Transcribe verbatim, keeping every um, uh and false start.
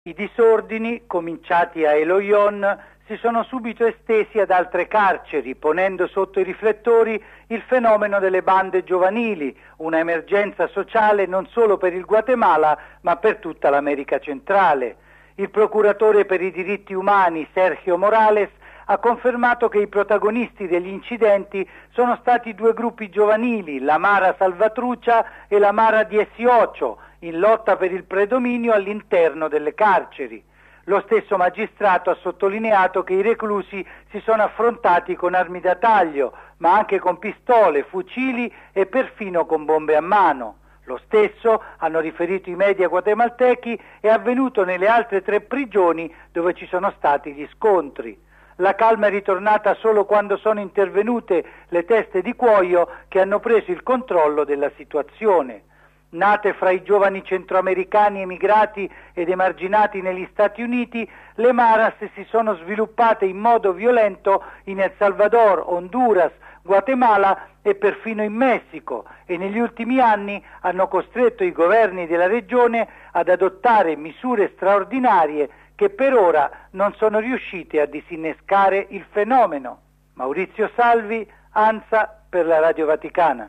I disordini, cominciati a Eloyon, si sono subito estesi ad altre carceri, ponendo sotto i riflettori il fenomeno delle bande giovanili, una emergenza sociale non solo per il Guatemala, ma per tutta l'America centrale. Il procuratore per i diritti umani, Sergio Morales, ha confermato che i protagonisti degli incidenti sono stati due gruppi giovanili, la Mara Salvatrucha e la Mara dieciocho, in lotta per il predominio all'interno delle carceri. Lo stesso magistrato ha sottolineato che i reclusi si sono affrontati con armi da taglio, ma anche con pistole, fucili e perfino con bombe a mano. Lo stesso, hanno riferito i media guatemaltechi, è avvenuto nelle altre tre prigioni dove ci sono stati gli scontri. La calma è ritornata solo quando sono intervenute le teste di cuoio che hanno preso il controllo della situazione. Nate fra i giovani centroamericani emigrati ed emarginati negli Stati Uniti, le Maras si sono sviluppate in modo violento in El Salvador, Honduras, Guatemala e perfino in Messico, e negli ultimi anni hanno costretto i governi della regione ad adottare misure straordinarie che per ora non sono riuscite a disinnescare il fenomeno. Maurizio Salvi, ANSA, per la Radio Vaticana.